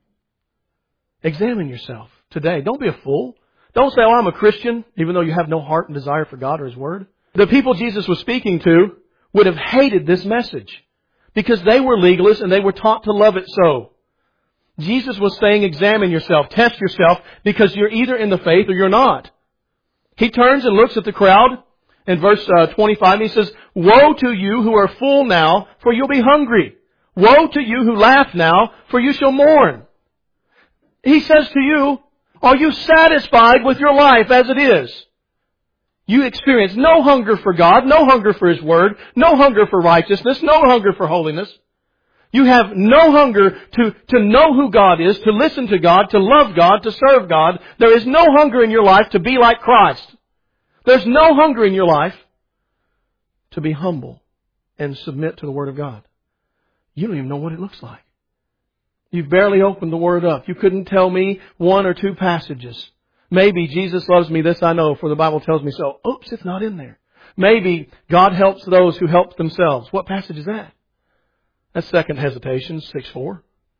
Examine yourself today. Don't be a fool. Don't say, oh, I'm a Christian, even though you have no heart and desire for God or His Word. The people Jesus was speaking to would have hated this message because they were legalists and they were taught to love it so. Jesus was saying, examine yourself, test yourself, because you're either in the faith or you're not. He turns and looks at the crowd in verse uh, twenty-five and He says, woe to you who are full now, for you'll be hungry. Woe to you who laugh now, for you shall mourn. He says to you, are you satisfied with your life as it is? You experience no hunger for God, no hunger for His Word, no hunger for righteousness, no hunger for holiness. You have no hunger to, to know who God is, to listen to God, to love God, to serve God. There is no hunger in your life to be like Christ. There's no hunger in your life to be humble and submit to the Word of God. You don't even know what it looks like. You've barely opened the Word up. You couldn't tell me one or two passages. Maybe Jesus loves me, this I know, for the Bible tells me so. Oops, it's not in there. Maybe God helps those who help themselves. What passage is that? That's Second Hesitation, six four.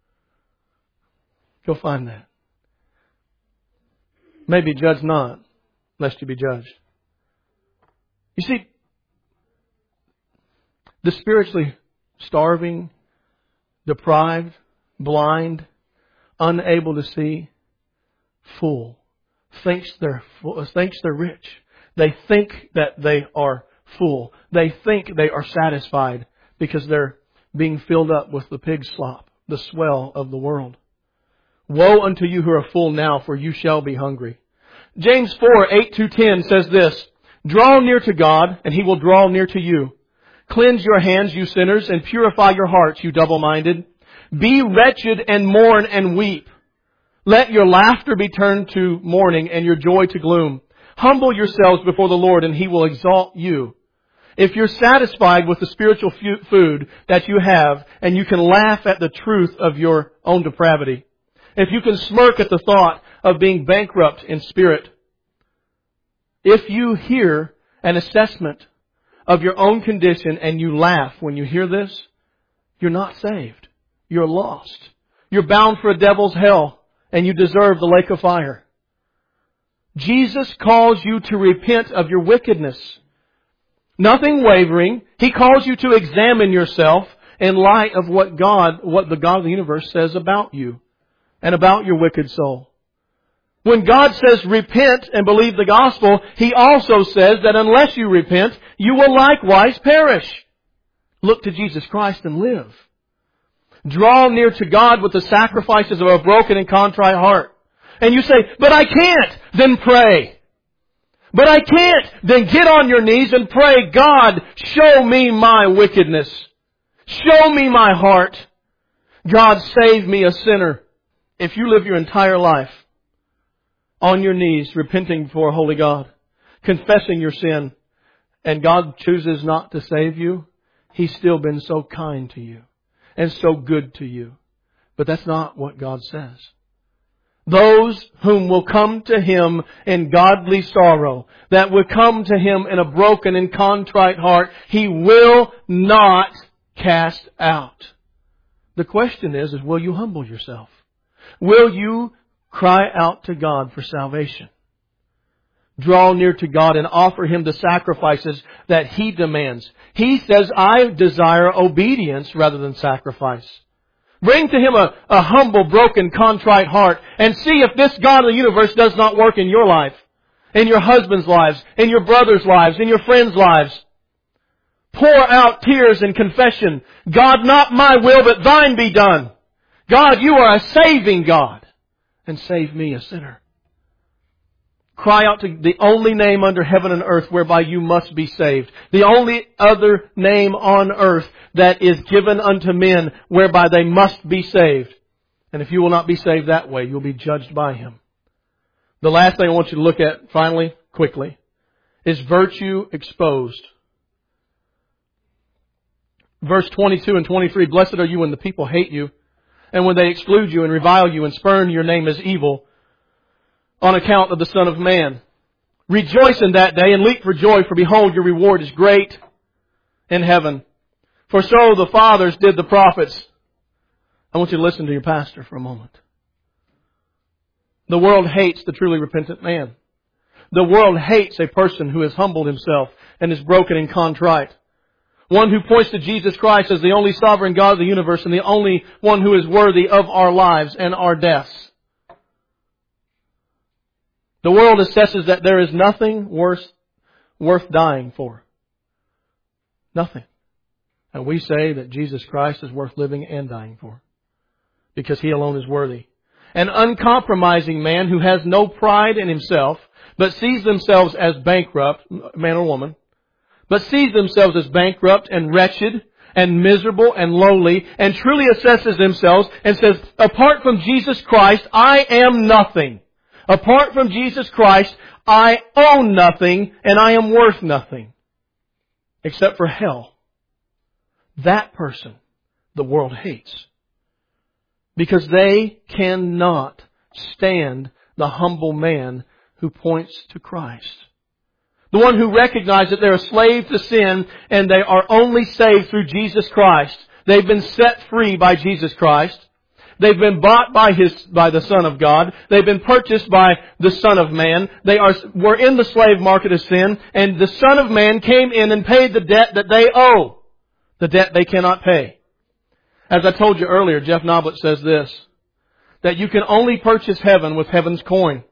Go find that. Maybe judge not, lest you be judged. You see, the spiritually starving, deprived, blind, unable to see, fool, thinks they're thinks they're rich. They think that they are full. They think they are satisfied because they're being filled up with the pig slop, the swell of the world. Woe unto you who are full now, for you shall be hungry. James four, eight to ten says this, Draw near to God, and He will draw near to you. Cleanse your hands, you sinners, and purify your hearts, you double-minded. Be wretched and mourn and weep. Let your laughter be turned to mourning and your joy to gloom. Humble yourselves before the Lord, and He will exalt you. If you're satisfied with the spiritual food that you have, and you can laugh at the truth of your own depravity, if you can smirk at the thought of being bankrupt in spirit, if you hear an assessment of your own condition and you laugh when you hear this, you're not saved. You're lost. You're bound for a devil's hell, and you deserve the lake of fire. Jesus calls you to repent of your wickedness. Nothing wavering. He calls you to examine yourself in light of what God, what the God of the universe says about you and about your wicked soul. When God says repent and believe the gospel, He also says that unless you repent, you will likewise perish. Look to Jesus Christ and live. Draw near to God with the sacrifices of a broken and contrite heart. And you say, but I can't. Then pray. But I can't. Then get on your knees and pray, God, show me my wickedness. Show me my heart. God, save me a sinner. If you live your entire life on your knees, repenting before a holy God, confessing your sin, and God chooses not to save you, He's still been so kind to you and so good to you. But that's not what God says. Those whom will come to Him in godly sorrow, that will come to Him in a broken and contrite heart, He will not cast out. The question is, is will you humble yourself? Will you cry out to God for salvation? Draw near to God and offer Him the sacrifices that He demands. He says, I desire obedience rather than sacrifice. Bring to Him a, a humble, broken, contrite heart and see if this God of the universe does not work in your life, in your husband's lives, in your brother's lives, in your friends' lives. Pour out tears and confession. God, not my will, but Thine be done. God, You are a saving God, and save me, a sinner. Cry out to the only name under heaven and earth whereby you must be saved. The only other name on earth that is given unto men whereby they must be saved. And if you will not be saved that way, you'll be judged by Him. The last thing I want you to look at, finally, quickly, is virtue exposed. Verse twenty-two and twenty-three, Blessed are you when the people hate you, and when they exclude you and revile you and spurn your name as evil, on account of the Son of Man. Rejoice in that day and leap for joy, for behold, your reward is great in heaven. For so the fathers did the prophets. I want you to listen to your pastor for a moment. The world hates the truly repentant man. The world hates a person who has humbled himself and is broken and contrite. One who points to Jesus Christ as the only sovereign God of the universe and the only one who is worthy of our lives and our deaths. The world assesses that there is nothing worse, worth dying for. Nothing. And we say that Jesus Christ is worth living and dying for, because He alone is worthy. An uncompromising man who has no pride in himself, but sees themselves as bankrupt, man or woman, but sees themselves as bankrupt and wretched and miserable and lowly and truly assesses themselves and says, apart from Jesus Christ, I am nothing. Apart from Jesus Christ, I own nothing and I am worth nothing. Except for hell. That person the world hates. Because they cannot stand the humble man who points to Christ. The one who recognizes that they're a slave to sin and they are only saved through Jesus Christ. They've been set free by Jesus Christ. They've been bought by His, by the Son of God. They've been purchased by the Son of Man. They are, were in the slave market of sin, and the Son of Man came in and paid the debt that they owe. The debt they cannot pay. As I told you earlier, Jeff Noblet says this, that you can only purchase heaven with heaven's coin.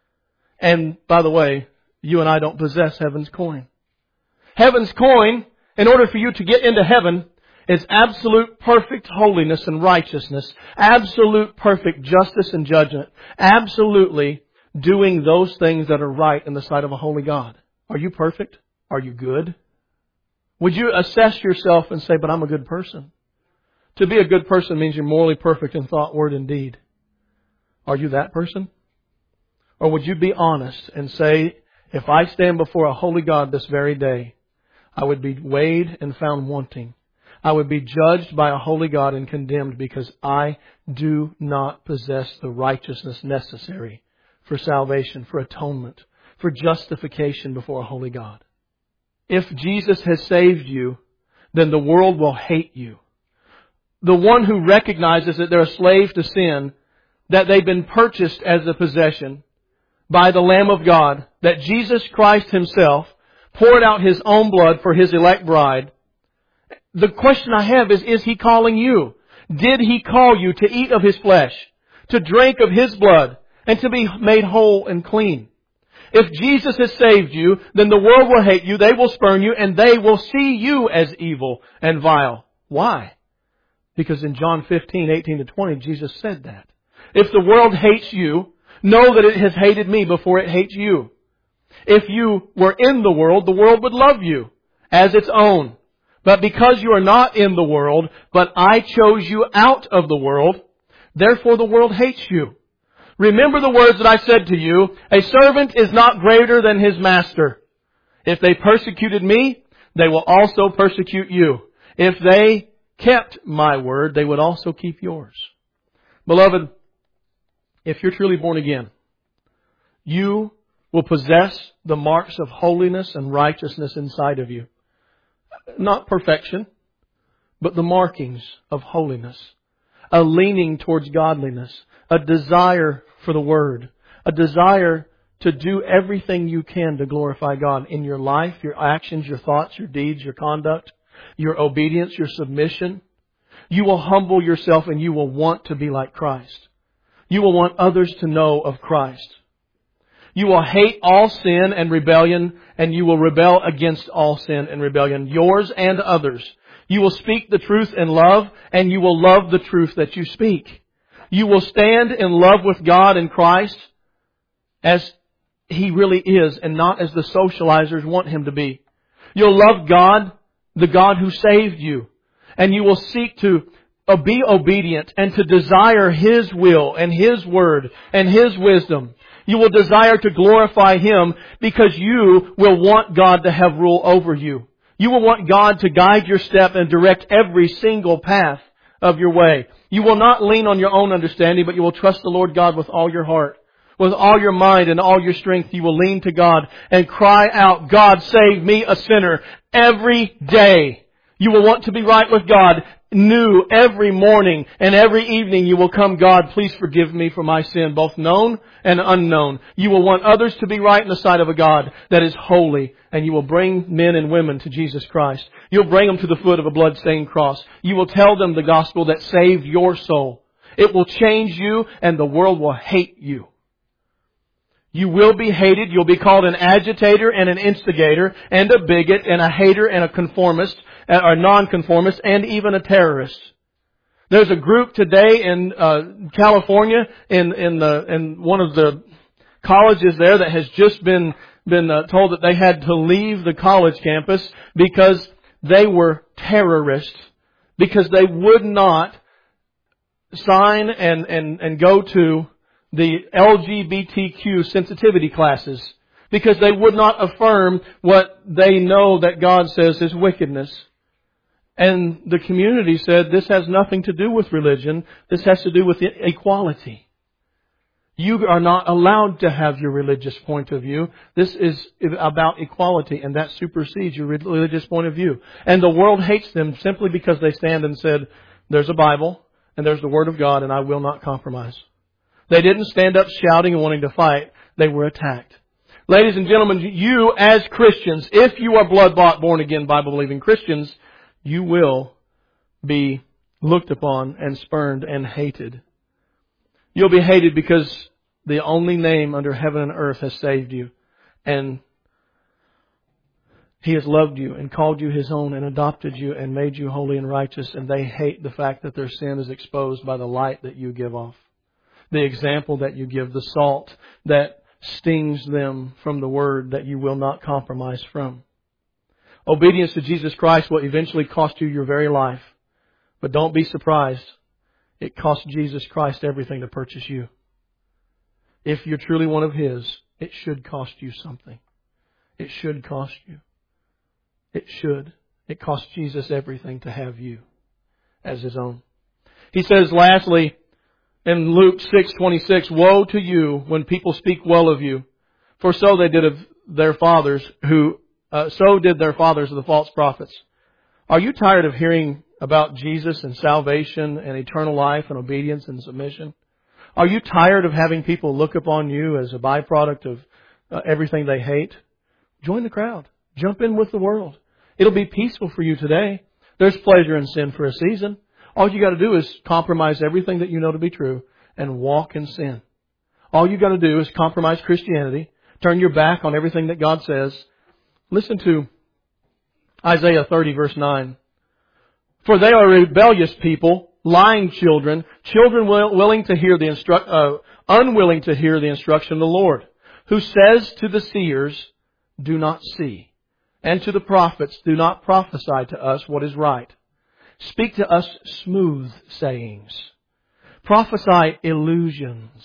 And, by the way, you and I don't possess heaven's coin. Heaven's coin, in order for you to get into heaven, is absolute perfect holiness and righteousness. Absolute perfect justice and judgment. Absolutely doing those things that are right in the sight of a holy God. Are you perfect? Are you good? Would you assess yourself and say, but I'm a good person? To be a good person means you're morally perfect in thought, word, and deed. Are you that person? Or would you be honest and say, if I stand before a holy God this very day, I would be weighed and found wanting. I would be judged by a holy God and condemned because I do not possess the righteousness necessary for salvation, for atonement, for justification before a holy God. If Jesus has saved you, then the world will hate you. The one who recognizes that they're a slave to sin, that they've been purchased as a possession by the Lamb of God, that Jesus Christ Himself poured out His own blood for His elect bride. The question I have is, is He calling you? Did He call you to eat of His flesh, to drink of His blood, and to be made whole and clean? If Jesus has saved you, then the world will hate you, they will spurn you, and they will see you as evil and vile. Why? Because in John fifteen, eighteen to twenty, Jesus said that. If the world hates you, know that it has hated me before it hates you. If you were in the world, the world would love you as its own. But because you are not in the world, but I chose you out of the world, therefore the world hates you. Remember the words that I said to you, a servant is not greater than his master. If they persecuted me, they will also persecute you. If they kept my word, they would also keep yours. Beloved, if you're truly born again, you will possess the marks of holiness and righteousness inside of you. Not perfection, but the markings of holiness. A leaning towards godliness. A desire for the Word. A desire to do everything you can to glorify God in your life, your actions, your thoughts, your deeds, your conduct, your obedience, your submission. You will humble yourself and you will want to be like Christ. You will want others to know of Christ. You will hate all sin and rebellion, and you will rebel against all sin and rebellion, yours and others. You will speak the truth in love, and you will love the truth that you speak. You will stand in love with God and Christ as He really is, and not as the socializers want Him to be. You'll love God, the God who saved you, and you will seek to be obedient and to desire His will and His word and His wisdom. You will desire to glorify Him because you will want God to have rule over you. You will want God to guide your step and direct every single path of your way. You will not lean on your own understanding, but you will trust the Lord God with all your heart. With all your mind and all your strength, you will lean to God and cry out, God, save me, a sinner, every day. You will want to be right with God new every morning, and every evening you will come, God, please forgive me for my sin, both known and unknown. You will want others to be right in the sight of a God that is holy, and you will bring men and women to Jesus Christ. You'll bring them to the foot of a blood-stained cross. You will tell them the gospel that saved your soul. It will change you, and the world will hate you. You will be hated. You'll be called an agitator and an instigator and a bigot and a hater and a conformist or nonconformist and even a terrorist. There's a group today in uh, California in in the in one of the colleges there that has just been been uh, told that they had to leave the college campus because they were terrorists because they would not sign and, and, and go to the L G B T Q sensitivity classes, because they would not affirm what they know that God says is wickedness. And the community said, this has nothing to do with religion. This has to do with equality. You are not allowed to have your religious point of view. This is about equality, and that supersedes your religious point of view. And the world hates them simply because they stand and said, there's a Bible, and there's the Word of God, and I will not compromise. They didn't stand up shouting and wanting to fight. They were attacked. Ladies and gentlemen, you as Christians, if you are blood-bought, born-again, Bible-believing Christians, you will be looked upon and spurned and hated. You'll be hated because the only name under heaven and earth has saved you. And He has loved you and called you His own and adopted you and made you holy and righteous. And they hate the fact that their sin is exposed by the light that you give off. The example that you give, the salt that stings them from the Word that you will not compromise from. Obedience to Jesus Christ will eventually cost you your very life. But don't be surprised. It cost Jesus Christ everything to purchase you. If you're truly one of His, it should cost you something. It should cost you. It should. It cost Jesus everything to have you as His own. He says lastly, in Luke six twenty-six, woe to you when people speak well of you, for so they did of their fathers who, uh, so did their fathers of the false prophets. Are you tired of hearing about Jesus and salvation and eternal life and obedience and submission? Are you tired of having people look upon you as a byproduct of uh, everything they hate? Join the crowd. Jump in with the world. It'll be peaceful for you today. There's pleasure in sin for a season. All you got to do is compromise everything that you know to be true and walk in sin. All you got to do is compromise Christianity, turn your back on everything that God says. Listen to Isaiah thirty verse nine. For they are a rebellious people, lying children, children willing to hear the instru- uh, unwilling to hear the instruction of the Lord, who says to the seers, do not see, and to the prophets, do not prophesy to us what is right. Speak to us smooth sayings. Prophesy illusions.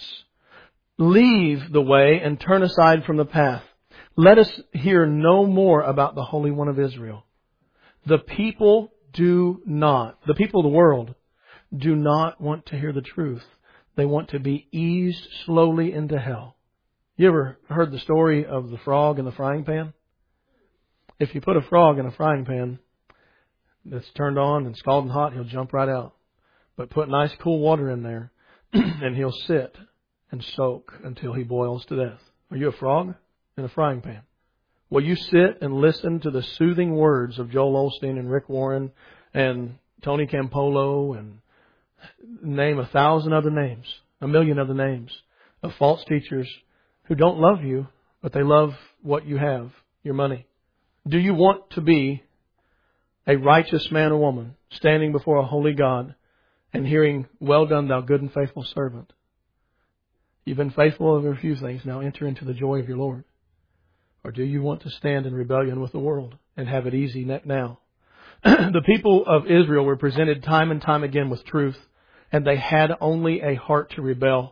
Leave the way and turn aside from the path. Let us hear no more about the Holy One of Israel. The people do not, the people of the world, do not want to hear the truth. They want to be eased slowly into hell. You ever heard the story of the frog in the frying pan? If you put a frog in a frying pan that's turned on and scalding hot, he'll jump right out. But put nice cool water in there and he'll sit and soak until he boils to death. Are you a frog in a frying pan? Will you sit and listen to the soothing words of Joel Osteen and Rick Warren and Tony Campolo and name a thousand other names, a million other names of false teachers who don't love you, but they love what you have, your money? Do you want to be a righteous man or woman standing before a holy God and hearing, well done, thou good and faithful servant? You've been faithful over a few things, now enter into the joy of your Lord. Or do you want to stand in rebellion with the world and have it easy now? The people of Israel were presented time and time again with truth, and they had only a heart to rebel.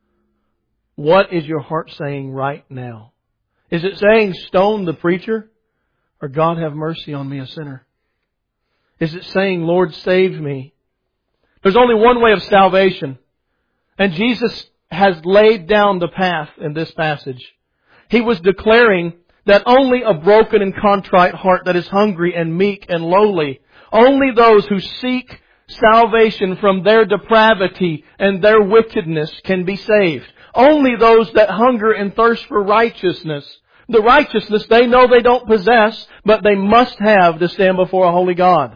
What is your heart saying right now? Is it saying, stone the preacher? Or God have mercy on me, a sinner? Is it saying, Lord, save me? There's only one way of salvation. And Jesus has laid down the path in this passage. He was declaring that only a broken and contrite heart that is hungry and meek and lowly, only those who seek salvation from their depravity and their wickedness can be saved. Only those that hunger and thirst for righteousness. The righteousness they know they don't possess, but they must have to stand before a holy God.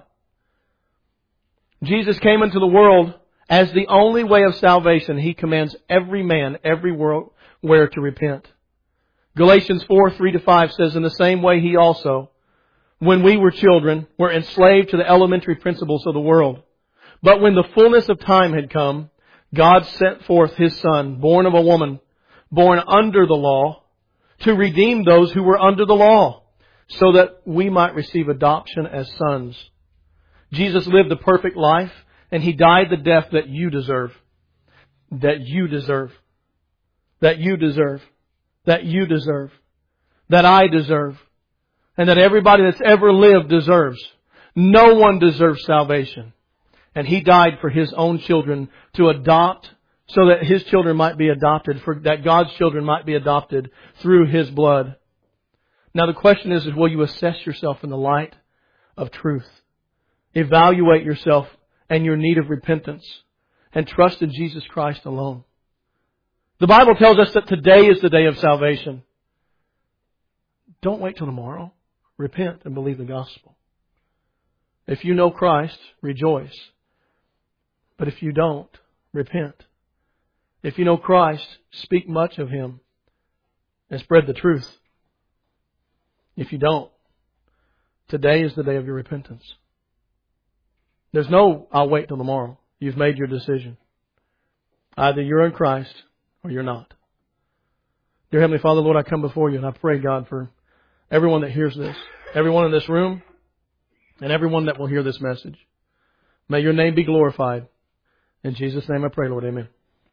Jesus came into the world as the only way of salvation. He commands every man, everywhere to repent. Galatians four, three to five says, in the same way He also, when we were children, were enslaved to the elementary principles of the world. But when the fullness of time had come, God sent forth His Son, born of a woman, born under the law, to redeem those who were under the law, so that we might receive adoption as sons. Jesus lived the perfect life, and He died the death that you deserve. That you deserve. That you deserve. That you deserve. That I deserve. And that everybody that's ever lived deserves. No one deserves salvation. And He died for His own children to adopt, so that His children might be adopted, for that God's children might be adopted through His blood. Now the question is, is will you assess yourself in the light of truth? Evaluate yourself and your need of repentance, and trust in Jesus Christ alone. The Bible tells us that today is the day of salvation. Don't wait till tomorrow. Repent and believe the gospel. If you know Christ, rejoice. But if you don't, repent. If you know Christ, speak much of Him and spread the truth. If you don't, today is the day of your repentance. There's no, I'll wait till tomorrow. You've made your decision. Either you're in Christ or you're not. Dear Heavenly Father, Lord, I come before You and I pray, God, for everyone that hears this, everyone in this room, and everyone that will hear this message. May Your name be glorified. In Jesus' name I pray, Lord. Amen.